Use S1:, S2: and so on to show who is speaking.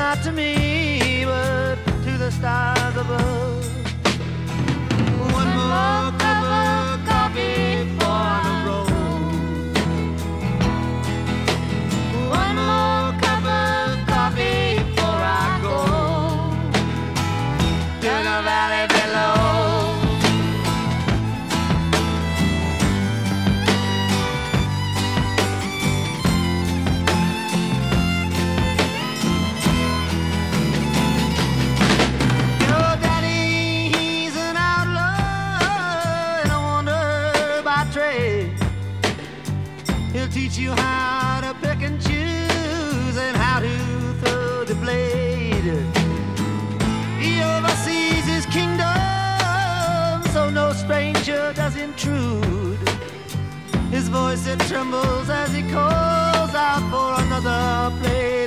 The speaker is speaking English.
S1: not to me, but to the stars above. One more cup of coffee for the road. One more cup of coffee before I go to the valley below. Teach you how to pick and choose and how to throw the blade. He oversees his kingdom, so no stranger does intrude. His voice it trembles as he calls out for another play.